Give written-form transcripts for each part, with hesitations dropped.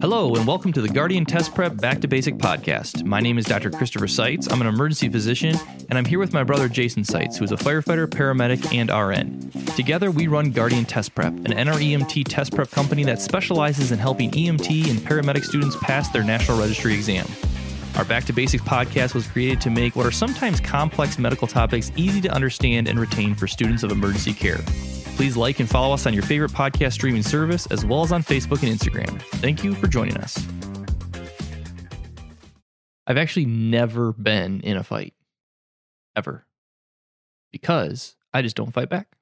Hello, and welcome to the Guardian Test Prep Back to Basic podcast. My name is Dr. Christopher Seitz. I'm an emergency physician, and I'm here with my brother Jason Seitz, who is a firefighter, paramedic, and RN. Together, we run Guardian Test Prep, an NREMT test prep company that specializes in helping EMT and paramedic students pass their National Registry exam. Our Back to Basic podcast was created to make what are sometimes complex medical topics easy to understand and retain for students of emergency care. Please like and follow us on your favorite podcast streaming service, as well as on Facebook and Instagram. Thank you for joining us. I've actually never been in a fight. Ever. Because I just don't fight back.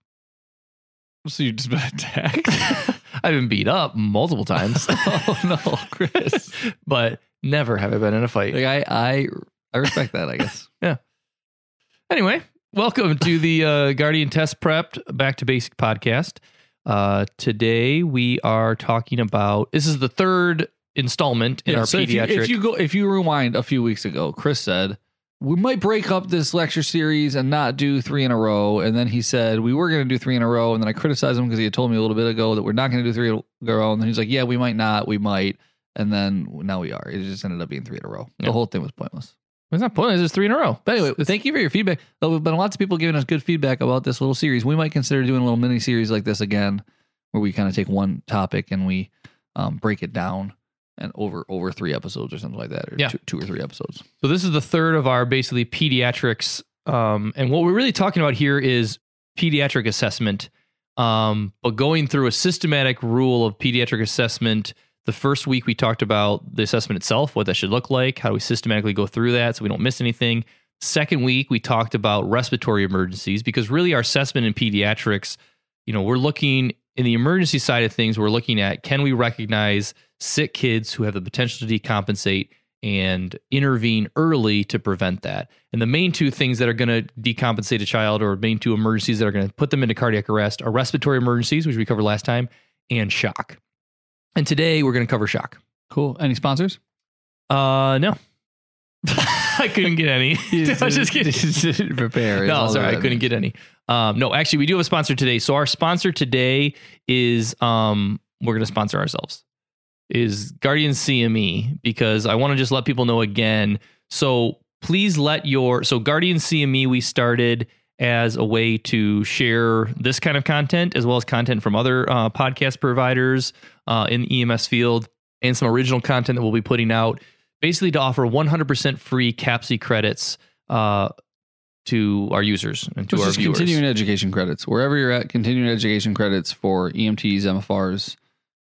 So you've just been attacked? I've been beat up multiple times. Oh, no, Chris. But never have I been in a fight. Like I respect that, I guess. Yeah. Anyway. Welcome to the Guardian Test Prepped Back to Basic podcast. Today we are talking about, this is the third installment in our pediatric. If you rewind a few weeks ago, Chris said, we might break up this lecture series and not do 3 in a row. And then he said, we were going to do 3 in a row. And then I criticized him because he had told me a little bit ago that we're not going to do 3 in a row. And then he's like, yeah, we might not, we might. And then now we are. It just ended up being 3 in a row. The whole thing was pointless. It's not pointless. It's 3 in a row. But anyway, thank you for your feedback. There have been lots of people giving us good feedback about this little series. We might consider doing a little mini series like this again, where we kind of take one topic and we break it down and over 3 episodes or something like that, or 2 or 3 episodes. So this is the third of our basically pediatrics. And what we're really talking about here is pediatric assessment, but going through a systematic rule of pediatric assessment. The first week we talked about the assessment itself, what that should look like, how do we systematically go through that so we don't miss anything. Second week, we talked about respiratory emergencies, because really our assessment in pediatrics, we're looking in the emergency side of things, we're looking at, can we recognize sick kids who have the potential to decompensate and intervene early to prevent that. And the main 2 things that are going to decompensate a child, or main 2 emergencies that are going to put them into cardiac arrest, are respiratory emergencies, which we covered last time, and shock. And today we're going to cover shock. Cool. Any sponsors? No. I couldn't get any. I was just kidding. Prepare. No, sorry, I couldn't get any. No, actually, we do have a sponsor today. So our sponsor today is, we're going to sponsor ourselves, is Guardian CME, because I want to just let people know again. So please so Guardian CME, we started as a way to share this kind of content, as well as content from other podcast providers in the EMS field, and some original content that we'll be putting out, basically to offer 100% free CAPC credits to our users and to our viewers. Continuing education credits. Wherever you're at, continuing education credits for EMTs, MFRs,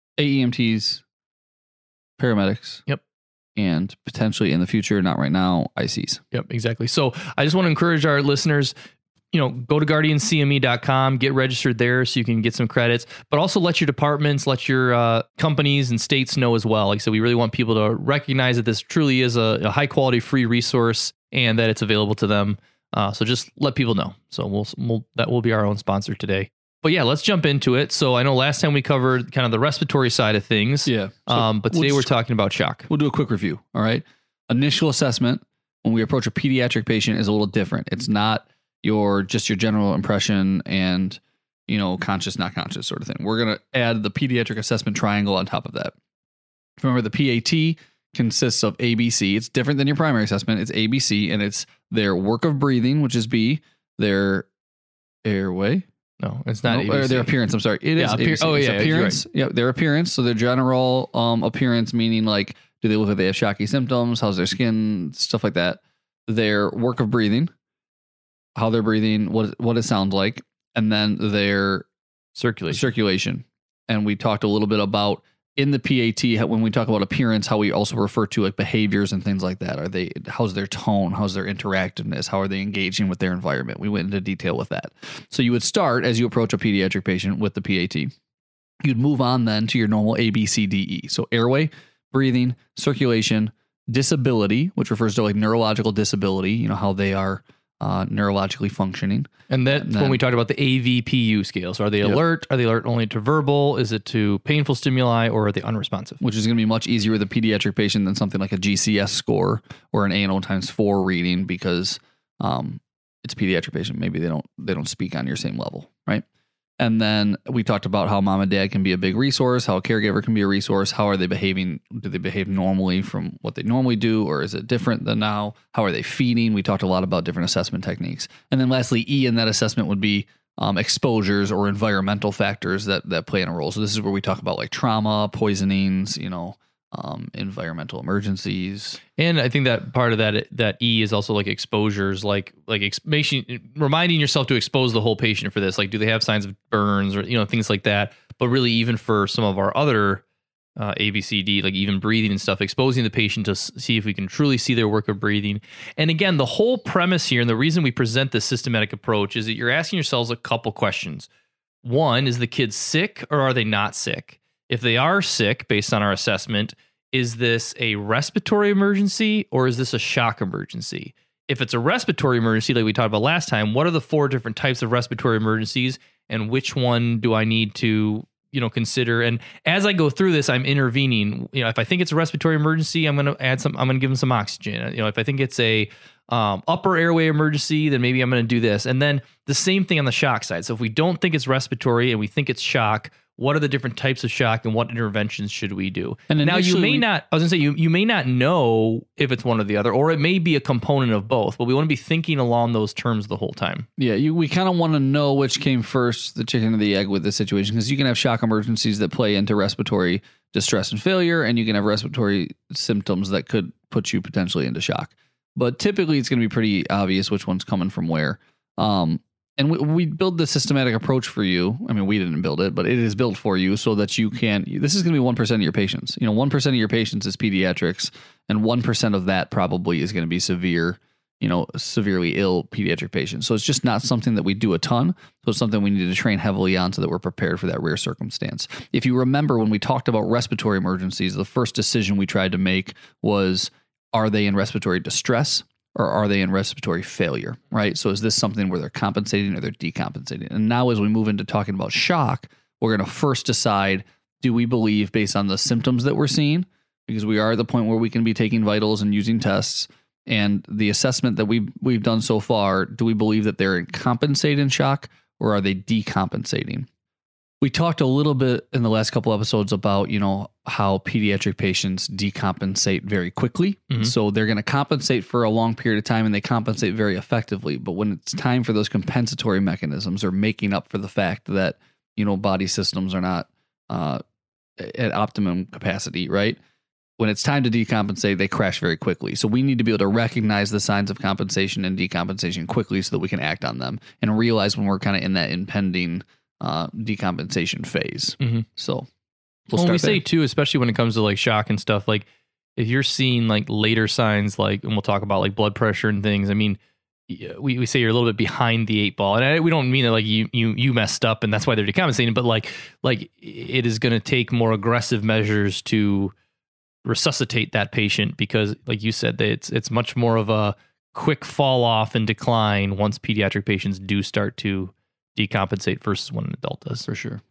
AEMTs, paramedics. Yep. And potentially in the future, not right now, ICs. Yep, exactly. So I just want to encourage our listeners, go to guardiancme.com, get registered there so you can get some credits, but also let your departments, let your companies and states know as well. Like I said, we really want people to recognize that this truly is a high quality free resource and that it's available to them. So just let people know. So that will be our own sponsor today. But yeah, let's jump into it. So I know last time we covered kind of the respiratory side of things. Yeah. But today we're talking about shock. We'll do a quick review. All right. Initial assessment when we approach a pediatric patient is a little different. It's not your general impression and, conscious, not conscious sort of thing. We're going to add the pediatric assessment triangle on top of that. Remember, the PAT consists of ABC. It's different than your primary assessment. It's ABC, and it's their work of breathing, which is B, their airway. No, it's not ABC. Or their appearance. I'm sorry. It is ABC. Oh, yeah. Appearance. Right. Yeah, their appearance. So their general appearance, meaning like, do they look like they have shocky symptoms? How's their skin? Stuff like that. Their work of breathing. How they're breathing, what it sounds like, and then their circulation. And we talked a little bit about in the PAT, when we talk about appearance, how we also refer to like behaviors and things like that. How's their tone? How's their interactiveness? How are they engaging with their environment? We went into detail with that. So you would start as you approach a pediatric patient with the PAT. You'd move on then to your normal ABCDE. So airway, breathing, circulation, disability, which refers to like neurological disability, how they are neurologically functioning. And then when we talked about the AVPU scale. So are they alert? Are they alert only to verbal? Is it to painful stimuli, or are they unresponsive? Which is going to be much easier with a pediatric patient than something like a GCS score or an ANO times 4 reading, because it's a pediatric patient. Maybe they don't speak on your same level, right? And then we talked about how mom and dad can be a big resource, how a caregiver can be a resource. How are they behaving? Do they behave normally from what they normally do, or is it different than now? How are they feeding? We talked a lot about different assessment techniques. And then lastly, E in that assessment would be exposures or environmental factors that play in a role. So this is where we talk about like trauma, poisonings, environmental emergencies. And I think that part of that E is also like exposures, reminding yourself to expose the whole patient for this. Like, do they have signs of burns or, things like that? But really, even for some of our other ABCD, like even breathing and stuff, exposing the patient to see if we can truly see their work of breathing. And again, the whole premise here and the reason we present this systematic approach is that you're asking yourselves a couple questions. One, is the kid sick or are they not sick? If they are sick, based on our assessment, is this a respiratory emergency or is this a shock emergency? If it's a respiratory emergency, like we talked about last time, what are the 4 different types of respiratory emergencies and which one do I need to, consider? And as I go through this, I'm intervening. If I think it's a respiratory emergency, I'm going to give them some oxygen. If I think it's a upper airway emergency, then maybe I'm going to do this. And then the same thing on the shock side. So if we don't think it's respiratory and we think it's shock, what are the different types of shock and what interventions should we do? And now you may not, I was gonna say, you may not know if it's one or the other, or it may be a component of both, but we want to be thinking along those terms the whole time. Yeah, we kind of want to know which came first, the chicken or the egg with this situation, because you can have shock emergencies that play into respiratory distress and failure, and you can have respiratory symptoms that could put you potentially into shock. But typically it's going to be pretty obvious which one's coming from where. And we build the systematic approach for you. I mean, we didn't build it, but it is built for you so that you can, this is going to be 1% of your patients. 1% of your patients is pediatrics, and 1% of that probably is going to be severely ill pediatric patients. So it's just not something that we do a ton. So it's something we need to train heavily on so that we're prepared for that rare circumstance. If you remember when we talked about respiratory emergencies, the first decision we tried to make was, are they in respiratory distress? Or are they in respiratory failure, right? So is this something where they're compensating or they're decompensating? And now as we move into talking about shock, we're going to first decide, do we believe based on the symptoms that we're seeing, because we are at the point where we can be taking vitals and using tests, and the assessment that we've done so far, do we believe that they're compensating shock or are they decompensating? We talked a little bit in the last couple episodes about, how pediatric patients decompensate very quickly. Mm-hmm. So they're going to compensate for a long period of time and they compensate very effectively. But when it's time for those compensatory mechanisms or making up for the fact that, body systems are not at optimum capacity, right? When it's time to decompensate, they crash very quickly. So we need to be able to recognize the signs of compensation and decompensation quickly so that we can act on them and realize when we're kind of in that impending decompensation phase. Mm-hmm. So we say too, especially when it comes to like shock and stuff, like if you're seeing like later signs, like, and we'll talk about like blood pressure and things. I mean, we say you're a little bit behind the 8 ball, and we don't mean that like you messed up and that's why they're decompensating, but like it is going to take more aggressive measures to resuscitate that patient, because like you said, it's much more of a quick fall off and decline once pediatric patients do start to decompensate versus when an adult does. For sure.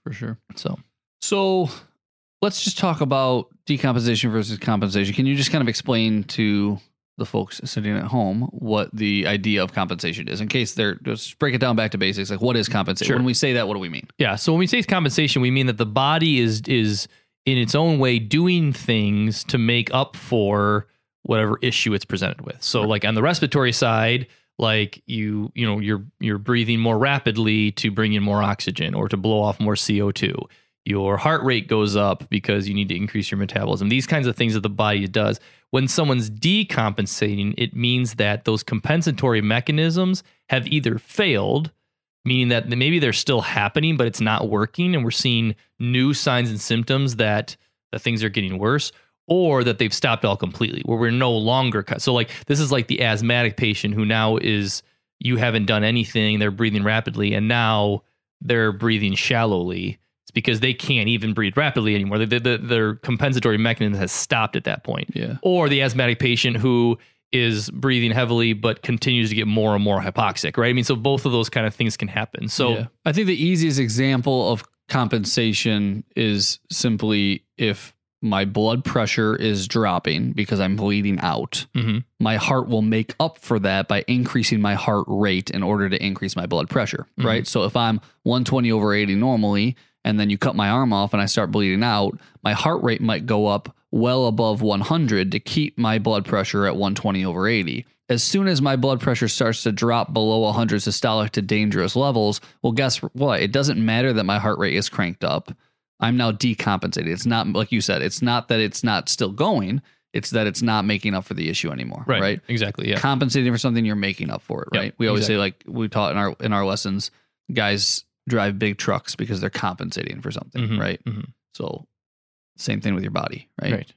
So let's just talk about decompensation versus compensation. Can you just kind of explain to the folks sitting at home what the idea of compensation is, in case just break it down back to basics? Like, what is compensation? Sure. When we say that, what do we mean? Yeah. So when we say compensation, we mean that the body is in its own way doing things to make up for whatever issue it's presented with. So like on the respiratory side, like you're breathing more rapidly to bring in more oxygen or to blow off more CO2. Your heart rate goes up because you need to increase your metabolism. These kinds of things that the body does. When someone's decompensating, it means that those compensatory mechanisms have either failed, meaning that maybe they're still happening, but it's not working, and we're seeing new signs and symptoms that things are getting worse, or that they've stopped all completely, where we're no longer cut. So like this is like the asthmatic patient who now is, you haven't done anything, they're breathing rapidly, and now they're breathing shallowly. It's because they can't even breathe rapidly anymore. Their compensatory mechanism has stopped at that point. Yeah. Or the asthmatic patient who is breathing heavily but continues to get more and more hypoxic, right? I mean, so both of those kind of things can happen. So yeah. I think the easiest example of compensation is simply if my blood pressure is dropping because I'm bleeding out. Mm-hmm. My heart will make up for that by increasing my heart rate in order to increase my blood pressure, right? So if I'm 120/80 normally, and then you cut my arm off and I start bleeding out, my heart rate might go up well above 100 to keep my blood pressure at 120/80. As soon as my blood pressure starts to drop below 100 systolic to dangerous levels, well, guess what? It doesn't matter that my heart rate is cranked up. I'm now decompensated. It's not, like you said, it's not that it's not still going. It's that it's not making up for the issue anymore. Right? Exactly. Yeah. Compensating for something, you're making up for it. Right. Yep, We always exactly. say, like we taught in our lessons, guys drive big trucks because they're compensating for something. Mhm, Right. mhm. So same thing with your body. Right. Right.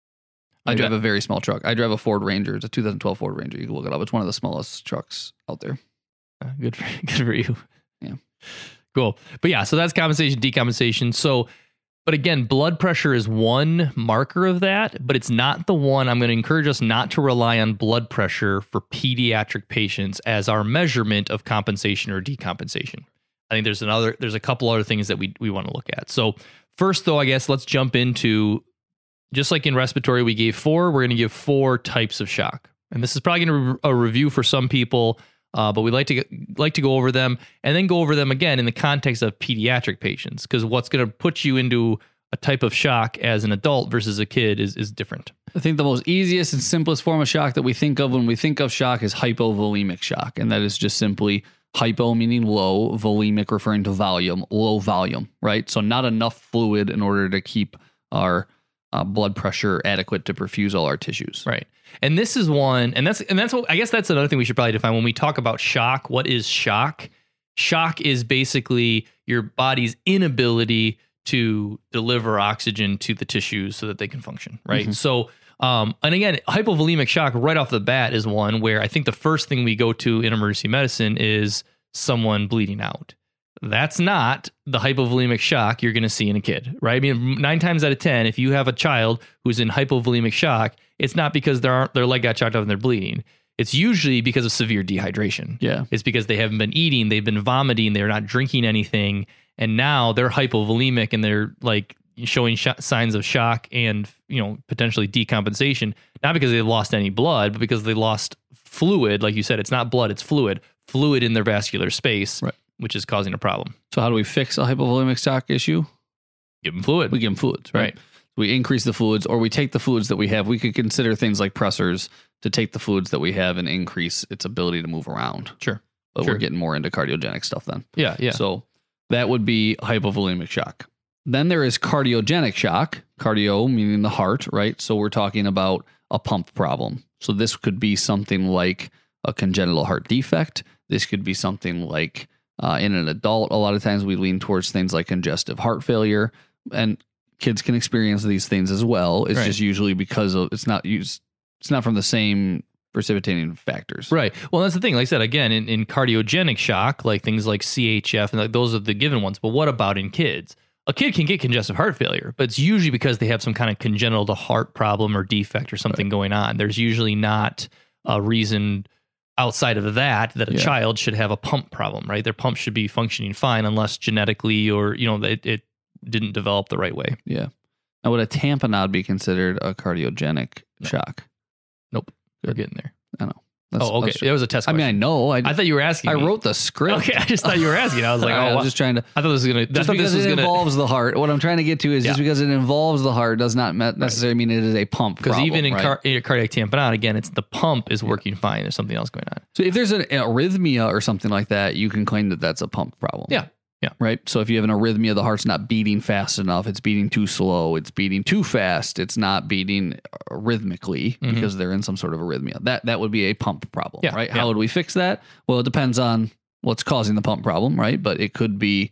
I drive a very small truck. I drive a Ford Ranger. It's a 2012 Ford Ranger. You can look it up. It's one of the smallest trucks out there. Good for you. Yeah. Cool. But yeah, so that's compensation, decompensation. So, but again, blood pressure is one marker of that, but it's not the one. I'm going to encourage us not to rely on blood pressure for pediatric patients as our measurement of compensation or decompensation. I think there's a couple other things that we want to look at. So first though, I guess let's jump into, just like in respiratory, we gave 4, we're going to give 4 types of shock. And this is probably going to be a review for some people, but we like to go over them and then go over them again in the context of pediatric patients, because what's going to put you into a type of shock as an adult versus a kid is different. I think the most easiest and simplest form of shock that we think of when we think of shock is hypovolemic shock. And that is just simply hypo meaning low, volemic referring to volume, low volume, right? So not enough fluid in order to keep our blood pressure adequate to perfuse all our tissues. Right. And this is one, and that's what, I guess that's another thing we should probably define when we talk about shock. What is shock? Shock is basically your body's inability to deliver oxygen to the tissues so that they can function. Right. Mm-hmm. So, and again, hypovolemic shock right off the bat is one where I think the first thing we go to in emergency medicine is someone bleeding out. That's not the hypovolemic shock you're going to see in a kid, right? I mean, 9 times out of 10, if you have a child who's in hypovolemic shock, it's not because their leg got chopped off and they're bleeding. It's usually because of severe dehydration. Yeah. It's because they haven't been eating, they've been vomiting, they're not drinking anything, and now they're hypovolemic and they're like showing signs of shock and, you know, potentially decompensation, not because they lost any blood, but because they lost fluid. Like you said, it's not blood, it's fluid in their vascular space. Right. Which is causing a problem. So how do we fix a hypovolemic shock issue? Give them fluid. We give them fluids, right? We increase the fluids, or we take the fluids that we have. We could consider things like pressors to take the fluids that we have and increase its ability to move around. Sure. But Sure. we're getting more into cardiogenic stuff then. Yeah. So that would be hypovolemic shock. Then there is cardiogenic shock. Cardio meaning the heart, right? So we're talking about a pump problem. So this could be something like a congenital heart defect. This could be something like in an adult, a lot of times we lean towards things like congestive heart failure, and kids can experience these things as well. It's just usually because of it's not from the same precipitating factors. Right. Well, that's the thing. Like I said, again, in cardiogenic shock, like things like CHF, and like those are the given ones. But what about in kids? A kid can get congestive heart failure, but it's usually because they have some kind of congenital heart problem or defect or something going on. There's usually not a reason outside of that a child should have a pump problem, right? Their pump should be functioning fine unless genetically or, you know, it didn't develop the right way. Yeah. Now, would a tamponade be considered a cardiogenic shock? Nope. We're getting there. I know. Okay. It was a test question. I know. I thought you were asking me. I wrote the script. Okay. I just thought you were asking. I was like, I was just trying to. I thought this was going to. Just because it involves the heart. What I'm trying to get to is just because it involves the heart does not necessarily mean it is a pump Because problem. even in cardiac tamponade, again, it's the pump is working fine. There's something else going on. So if there's an arrhythmia or something like that, you can claim that that's a pump problem. Yeah. Yeah. Right. So if you have an arrhythmia, the heart's not beating fast enough. It's beating too slow. It's beating too fast. It's not beating rhythmically because they're in some sort of arrhythmia. That would be a pump problem. Yeah. Right. Yeah. How would we fix that? Well, it depends on what's causing the pump problem. Right. But it could be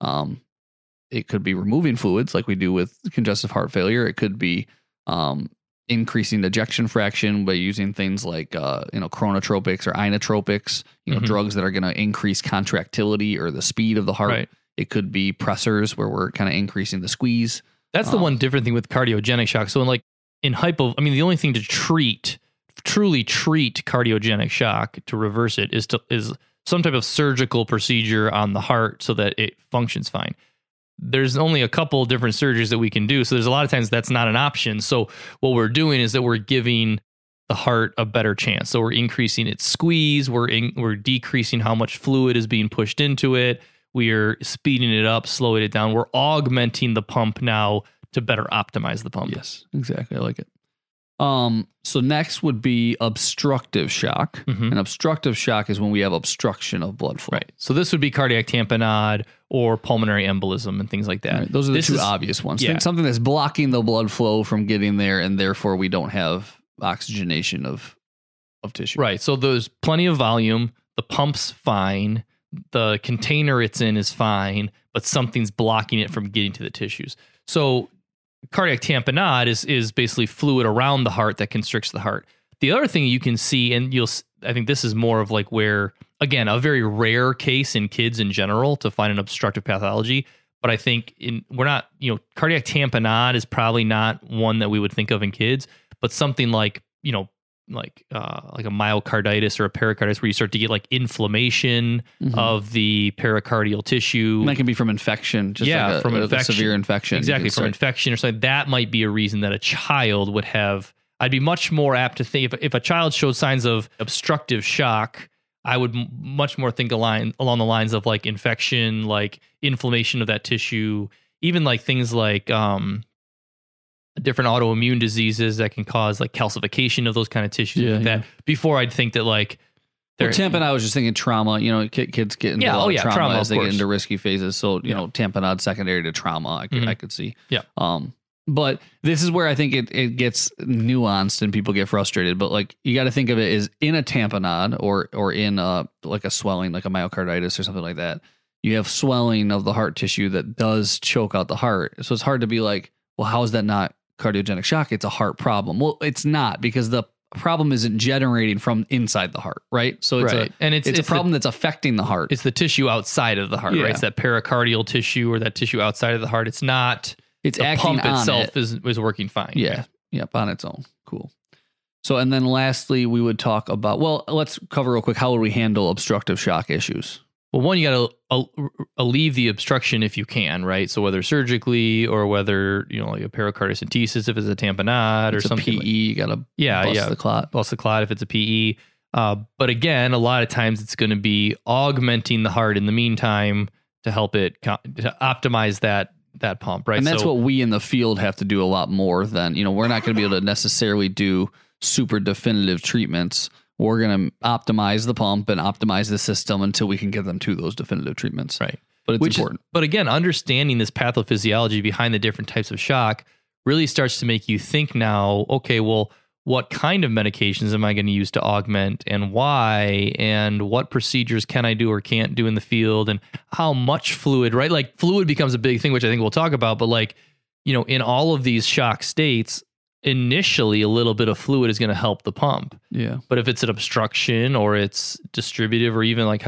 removing fluids like we do with congestive heart failure. It could be increasing ejection fraction by using things like chronotropics or inotropics, drugs that are going to increase contractility or the speed of the heart. Right. It could be pressors where we're kind of increasing the squeeze. That's the one different thing with cardiogenic shock. So the only thing to truly treat cardiogenic shock to reverse it is some type of surgical procedure on the heart so that it functions fine. there's only a couple of different surgeries that we can do. So there's a lot of times that's not an option. So what we're doing is that we're giving the heart a better chance. So we're increasing its squeeze. We're decreasing how much fluid is being pushed into it. We are speeding it up, slowing it down. We're augmenting the pump now to better optimize the pump. Yes, exactly. I like it. So next would be obstructive shock. Mhm. And obstructive shock is when we have obstruction of blood flow. Right. So this would be cardiac tamponade or pulmonary embolism and things like that. Right. Those are the This two is- obvious ones. yeah. Think something that's blocking the blood flow from getting there, and therefore we don't have oxygenation of tissue. Right. So there's plenty of volume. The pump's fine. The container it's in is fine, but something's blocking it from getting to the tissues. So cardiac tamponade is basically fluid around the heart that constricts the heart. The other thing you can see, and I think this is more of like where, again, a very rare case in kids in general to find an obstructive pathology. But I think we're not, cardiac tamponade is probably not one that we would think of in kids, but something like, like a myocarditis or a pericarditis where you start to get like inflammation of the pericardial tissue. And that can be from infection. Just Yeah, like from a infection. severe infection. Exactly, You from can infection or something. That might be a reason that a child would have. I'd be much more apt to think if a child showed signs of obstructive shock, I would much more think along the lines of like infection, like inflammation of that tissue, even like things like different autoimmune diseases that can cause like calcification of those kind of tissues. Yeah, like that. Before I'd think that like. Well, tamponade, I was just thinking trauma. Kids get into trauma as they get into risky phases. So, tamponade secondary to trauma, I could see. Yeah. But this is where I think it gets nuanced and people get frustrated. But like you got to think of it as in a tamponade or in like a swelling, like a myocarditis or something like that. You have swelling of the heart tissue that does choke out the heart. So it's hard to be like, well, how is that not cardiogenic shock? It's a heart problem. Well, it's not, because the problem isn't generating from inside the heart, right? So it's a problem that's affecting the heart. It's the tissue outside of the heart, right? It's that pericardial tissue or that tissue outside of the heart. It's not. It's the acting pump on itself it. is working fine. Yeah. Yep. On its own. Cool. So, and then lastly, we would talk about, let's cover real quick. How would we handle obstructive shock issues? Well, one, you got to alleviate the obstruction if you can, right? So whether surgically or whether, like a pericardiocentesis if it's a tamponade or something. PE, you got to bust the clot. Bust the clot if it's a PE. But again, a lot of times it's going to be augmenting the heart in the meantime to help it to optimize that pump, right? And that's what we in the field have to do a lot more than, we're not going to be able to necessarily do super definitive treatments. We're going to optimize the pump and optimize the system until we can get them to those definitive treatments. Right. But it's important. But again, understanding this pathophysiology behind the different types of shock really starts to make you think now, okay, well, what kind of medications am I going to use to augment and why, and what procedures can I do or can't do in the field, and how much fluid, right? Like fluid becomes a big thing, which I think we'll talk about, but like, in all of these shock states, initially a little bit of fluid is going to help the pump. Yeah. But if it's an obstruction or it's distributive or even like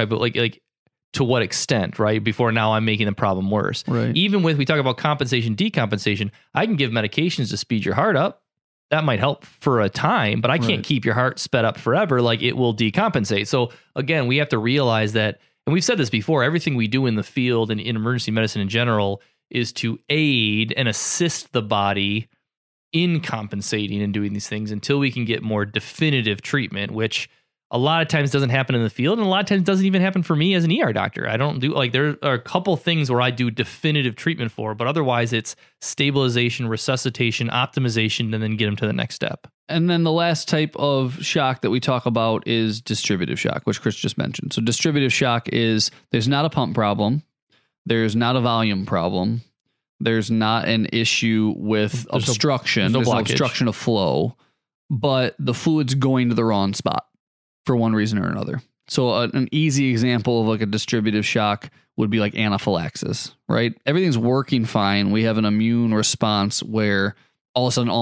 to what extent, right? Before now I'm making the problem worse. Right. Even we talk about compensation, decompensation, I can give medications to speed your heart up. That might help for a time, but I can't keep your heart sped up forever. Like it will decompensate. So again, we have to realize that, and we've said this before, everything we do in the field and in emergency medicine in general is to aid and assist the body in compensating and doing these things until we can get more definitive treatment, which a lot of times doesn't happen in the field. And a lot of times doesn't even happen for me as an ER doctor. I don't do there are a couple things where I do definitive treatment for, but otherwise it's stabilization, resuscitation, optimization, and then get them to the next step. And then the last type of shock that we talk about is distributive shock, which Chris just mentioned. So distributive shock is there's not a pump problem. There's not a volume problem. There's not an issue with obstruction. There's no obstruction of flow, but the fluid's going to the wrong spot for one reason or another. So an easy example of like a distributive shock would be like anaphylaxis, right? Everything's working fine. We have an immune response where all of a sudden all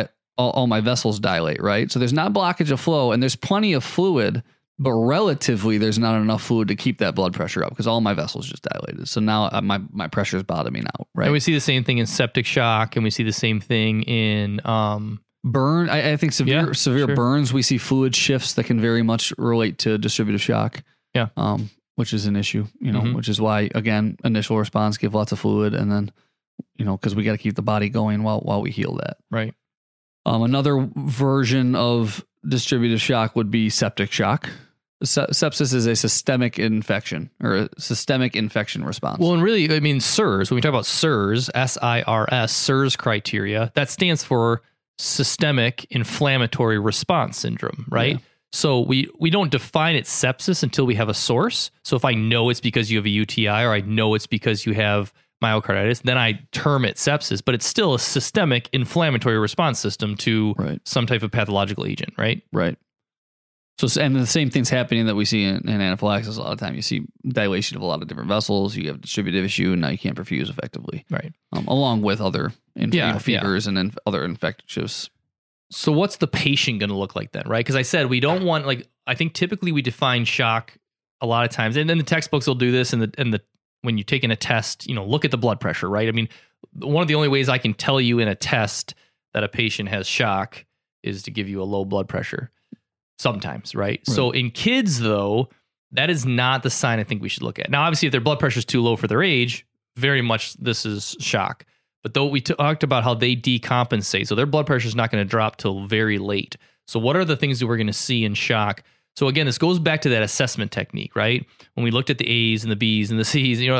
my vessels dilate, right? So there's not blockage of flow and there's plenty of fluid, but relatively there's not enough fluid to keep that blood pressure up because all my vessels just dilated. So now my pressure is bottoming out, right? And we see the same thing in septic shock, and we see the same thing in burn. I think severe burns, we see fluid shifts that can very much relate to distributive shock. Yeah. which is an issue, Mhm. which is why, again, initial response, give lots of fluid, and then, because we got to keep the body going while we heal that. Right. Another version of distributive shock would be septic shock. Sepsis is a systemic infection or a systemic infection response. Well, and really, I mean, SIRS, when we talk about SIRS, SIRS, SIRS criteria, that stands for systemic inflammatory response syndrome, right? Yeah. So we don't define it sepsis until we have a source. So if I know it's because you have a UTI or I know it's because you have myocarditis, then I term it sepsis, but it's still a systemic inflammatory response system to some type of pathological agent, right? Right. So, and the same thing's happening that we see in anaphylaxis a lot of time. You see dilation of a lot of different vessels. You have a distributive issue, and now you can't perfuse effectively. Right. Along with other fevers and then other infectious. So what's the patient going to look like then, right? Because I said we don't want, like, I think typically we define shock a lot of times, and then the textbooks will do this, and the when you're taking a test, look at the blood pressure, right? I mean, one of the only ways I can tell you in a test that a patient has shock is to give you a low blood pressure. Sometimes, right? So in kids, though, that is not the sign I think we should look at. Now, obviously, if their blood pressure is too low for their age, very much this is shock. But though we talked about how they decompensate, so their blood pressure is not going to drop till very late. So what are the things that we're going to see in shock? So again, this goes back to that assessment technique, right? When we looked at the A's and the B's and the C's, am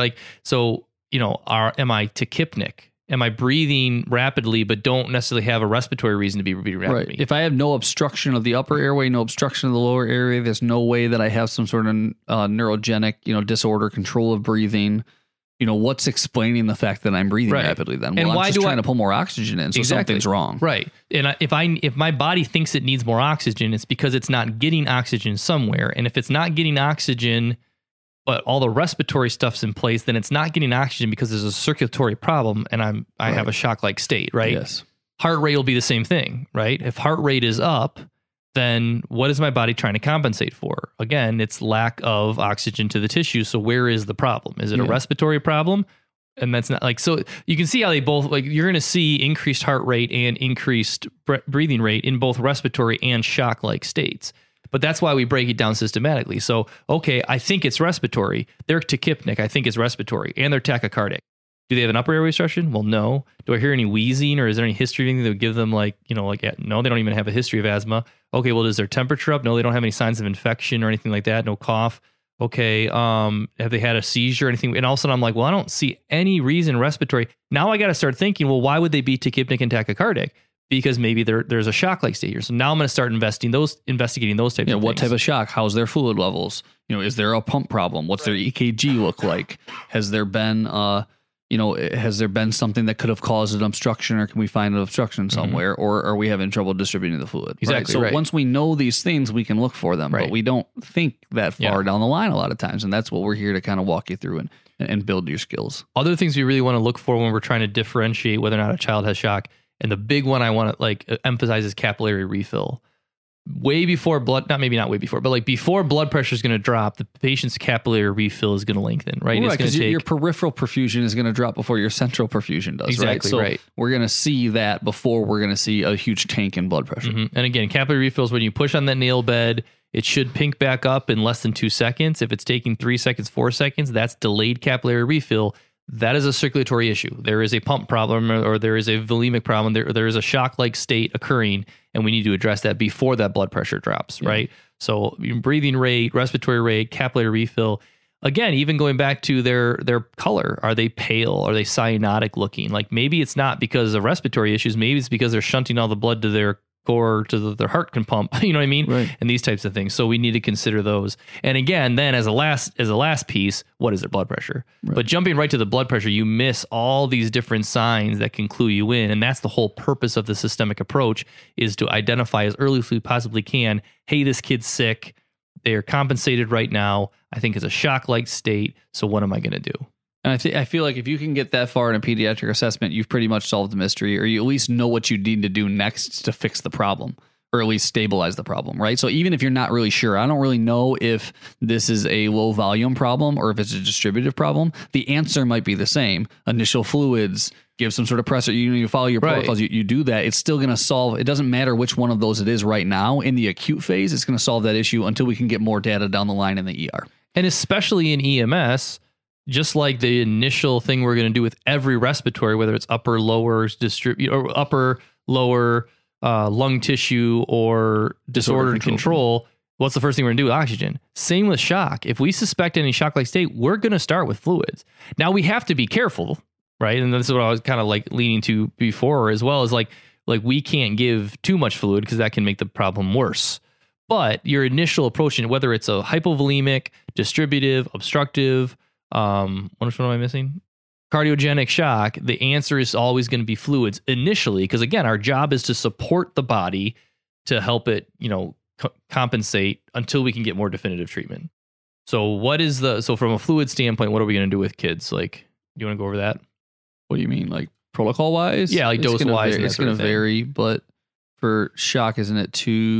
I tachypnic? Am I breathing rapidly, but don't necessarily have a respiratory reason to be breathing rapidly? Right. If I have no obstruction of the upper airway, no obstruction of the lower airway, there's no way that I have some sort of neurogenic, disorder, control of breathing. What's explaining the fact that I'm breathing rapidly then? Well, I'm just trying to pull more oxygen in, so something's wrong. Right. And if my body thinks it needs more oxygen, it's because it's not getting oxygen somewhere. And if it's not getting oxygen, but all the respiratory stuff's in place, then it's not getting oxygen because there's a circulatory problem and I have a shock-like state, right? Yes. Heart rate will be the same thing, right? If heart rate is up, then what is my body trying to compensate for? Again, it's lack of oxygen to the tissue. So where is the problem? Is it a respiratory problem? And that's not so you can see how they both, you're going to see increased heart rate and increased breathing rate in both respiratory and shock-like states. But that's why we break it down systematically. So, okay, I think it's respiratory. They're tachypnic. I think it's respiratory. And they're tachycardic. Do they have an upper airway obstruction? Well, no. Do I hear any wheezing, or is there any history of anything that would give them no, they don't even have a history of asthma. Okay, well, is their temperature up? No, they don't have any signs of infection or anything like that. No cough. Okay, have they had a seizure or anything? And all of a sudden I'm like, well, I don't see any reason respiratory. Now I got to start thinking, well, why would they be tachypnic and tachycardic? Because maybe there's a shock-like state here. So now I'm going to start investigating those types of things. What type of shock? How's their fluid levels? Is there a pump problem? What's their EKG look like? Has there been something that could have caused an obstruction, or can we find an obstruction somewhere, or are we having trouble distributing the fluid? Exactly. So once we know these things, we can look for them, but we don't think that far down the line a lot of times. And that's what we're here to kind of walk you through and build your skills. Other things we really want to look for when we're trying to differentiate whether or not a child has shock. And the big one I want to emphasize is capillary refill. Way before blood, not way before, but before blood pressure is going to drop, the patient's capillary refill is going to lengthen, right? Right, because your peripheral perfusion is going to drop before your central perfusion does, exactly, right? So we're going to see that before we're going to see a huge tank in blood pressure. Mm-hmm. And again, capillary refill is when you push on that nail bed, it should pink back up in less than 2 seconds. If it's taking 3 seconds, 4 seconds, that's delayed capillary refill. That is a circulatory issue. There is a pump problem, or there is a volemic problem. There is a shock-like state occurring, and we need to address that before that blood pressure drops, right? So breathing rate, respiratory rate, capillary refill. Again, even going back to their color. Are they pale? Are they cyanotic looking? Maybe it's not because of respiratory issues. Maybe it's because they're shunting all the blood to their core their heart can pump, you know what I mean? Right. And these types of things. So we need to consider those. And again, then as a last piece, what is their blood pressure? Right. But jumping right to the blood pressure, you miss all these different signs that can clue you in. And that's the whole purpose of the systemic approach, is to identify as early as we possibly can. Hey, this kid's sick. They're compensated right now. I think it's a shock-like state. So what am I going to do? And I feel like if you can get that far in a pediatric assessment, you've pretty much solved the mystery, or you at least know what you need to do next to fix the problem, or at least stabilize the problem, right? So even if you're not really sure, I don't really know if this is a low volume problem or if it's a distributive problem, the answer might be the same. Initial fluids, give some sort of pressure, you follow your protocols, you do that. It's still going to solve, it doesn't matter which one of those it is right now. In the acute phase, it's going to solve that issue until we can get more data down the line in the ER. And especially in EMS, just like the initial thing we're going to do with every respiratory, whether it's upper, lower, or upper, lower lung tissue or disordered control, what's the first thing we're going to do with oxygen? Same with shock. If we suspect any shock-like state, we're going to start with fluids. Now we have to be careful, right? And this is what I was kind of like leaning to before, as well as like we can't give too much fluid because that can make the problem worse. But your initial approach, whether it's a hypovolemic, distributive, obstructive, which one am I missing? Cardiogenic shock, the answer is always going to be fluids initially, because again, our job is to support the body to help it, compensate until we can get more definitive treatment. So from a fluid standpoint, what are we going to do with kids? Like, do you want to go over that? What do you mean? Like protocol wise? Yeah, like dose wise. It's going to vary, but for shock, isn't it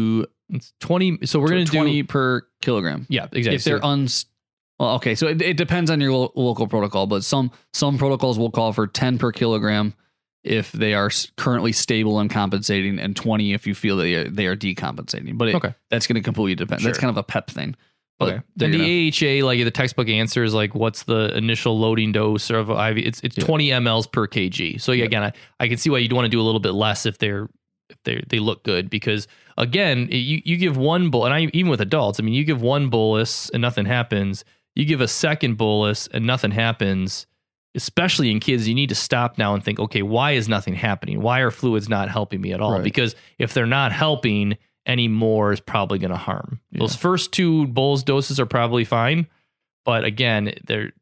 it's 20. So we're going to do 20 per kilogram. Yeah, exactly. If they're well, okay. So it depends on your local protocol, but some protocols will call for 10 per kilogram if they are currently stable and compensating, and 20 if you feel that they are decompensating. But that's going to completely depend. Sure. That's kind of a PEP thing. But then the AHA, like the textbook answer is like, what's the initial loading dose of IV? It's 20 mLs per kg. So again, I can see why you'd want to do a little bit less if they look good, because again, you give one bolus, and even with adults, I mean, you give one bolus and nothing happens. You give a second bolus and nothing happens. Especially in kids, you need to stop now and think, okay, why is nothing happening? Why are fluids not helping me at all? Right. Because if they're not helping, any more is probably going to harm. Yeah. Those first 2 bolus doses are probably fine, but again,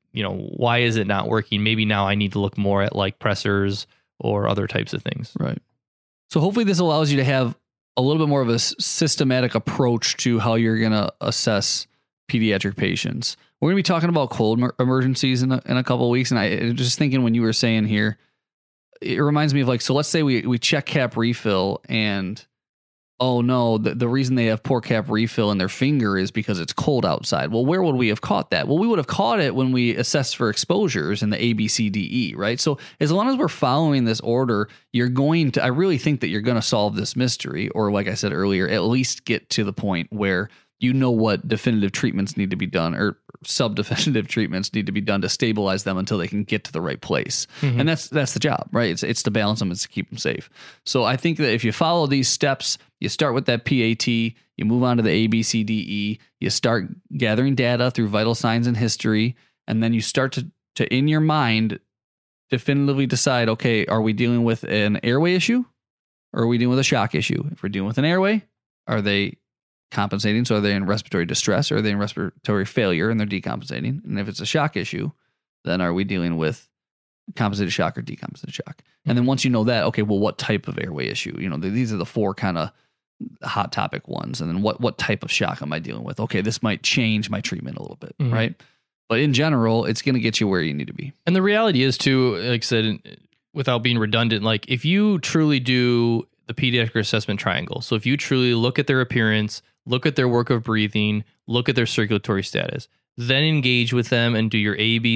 why is it not working? Maybe now I need to look more at like pressors or other types of things. Right. So hopefully this allows you to have a little bit more of a systematic approach to how you're going to assess pediatric patients. We're going to be talking about cold emergencies in a couple of weeks. And I just thinking when you were saying here, it reminds me of like, so let's say we check cap refill and, oh no, the reason they have poor cap refill in their finger is because it's cold outside. Well, where would we have caught that? Well, we would have caught it when we assessed for exposures in the ABCDE, right? So as long as we're following this order, I really think that you're going to solve this mystery, or like I said earlier, at least get to the point where you know what definitive treatments need to be done, or sub-definitive treatments need to be done to stabilize them until they can get to the right place. Mm-hmm. And that's the job, right? It's to balance them, it's to keep them safe. So I think that if you follow these steps, you start with that PAT, you move on to the ABCDE, you start gathering data through vital signs and history, and then you start to in your mind, definitively decide, okay, are we dealing with an airway issue, or are we dealing with a shock issue? If we're dealing with an airway, are they compensating? So are they in respiratory distress, or are they in respiratory failure and they're decompensating? And if it's a shock issue, then are we dealing with compensated shock or decompensated shock? And then once you know that, okay, well, what type of airway issue? These are the 4 kind of hot topic ones. And then what type of shock am I dealing with? Okay, this might change my treatment a little bit, right? But in general, it's going to get you where you need to be. And the reality is too, like I said, without being redundant, like if you truly do the pediatric assessment triangle, so if you truly look at their appearance, look at their work of breathing, look at their circulatory status, then engage with them and do your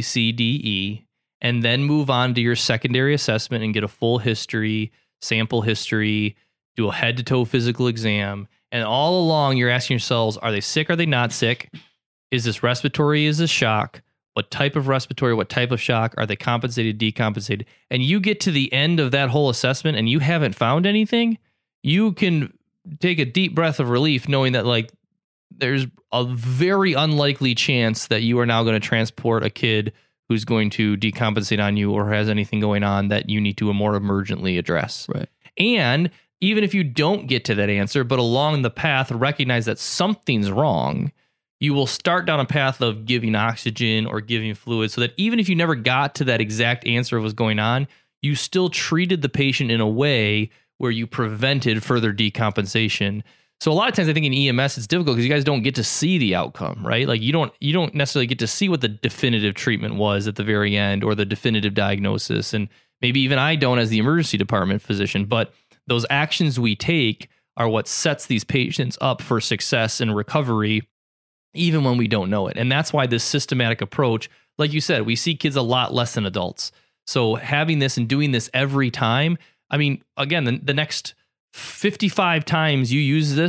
ABCDE, and then move on to your secondary assessment and get a full history, sample history, do a head to toe physical exam. And all along you're asking yourselves, are they sick? Are they not sick? Is this respiratory? Is this shock? What type of respiratory? What type of shock? Are they compensated, decompensated? And you get to the end of that whole assessment and you haven't found anything, you can take a deep breath of relief knowing that like there's a very unlikely chance that you are now going to transport a kid who's going to decompensate on you or has anything going on that you need to more emergently address. Right. And even if you don't get to that answer, but along the path, recognize that something's wrong, you will start down a path of giving oxygen or giving fluid, so that even if you never got to that exact answer of what's going on, you still treated the patient in a way where you prevented further decompensation. So a lot of times I think in EMS it's difficult because you guys don't get to see the outcome, right? Like you don't necessarily get to see what the definitive treatment was at the very end or the definitive diagnosis. And maybe even I don't as the emergency department physician, but those actions we take are what sets these patients up for success and recovery, even when we don't know it. And that's why this systematic approach, like you said, we see kids a lot less than adults. So having this and doing this every time, I mean, again, the next 55 times you use this,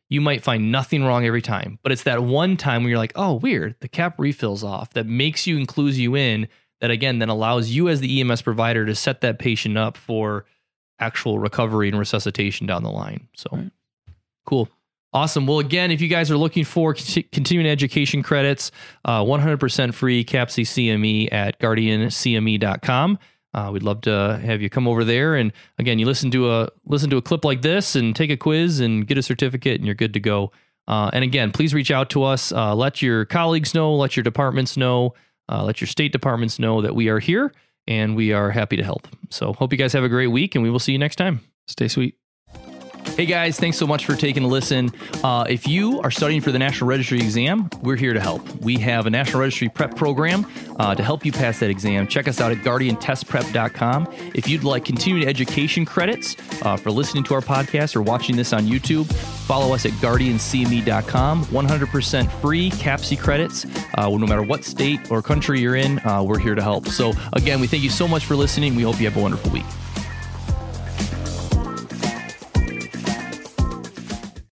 you might find nothing wrong every time. But it's that one time where you're like, oh, weird, the cap refill's off, that makes you and clues you in, that again, then allows you as the EMS provider to set that patient up for actual recovery and resuscitation down the line. So cool. Awesome. Well, again, if you guys are looking for continuing education credits, 100% free CAPC CME at guardiancme.com. We'd love to have you come over there. And again, you listen to a clip like this and take a quiz and get a certificate and you're good to go. And again, please reach out to us. Let your colleagues know, let your departments know, let your state departments know that we are here and we are happy to help. So hope you guys have a great week and we will see you next time. Stay sweet. Hey guys, thanks so much for taking a listen. If you are studying for the National Registry exam, we're here to help. We have a National Registry prep program to help you pass that exam. Check us out at guardiantestprep.com. If you'd like continuing education credits for listening to our podcast or watching this on YouTube, follow us at guardiancme.com. 100% free CAPC credits. No matter what state or country you're in, we're here to help. So again, we thank you so much for listening. We hope you have a wonderful week.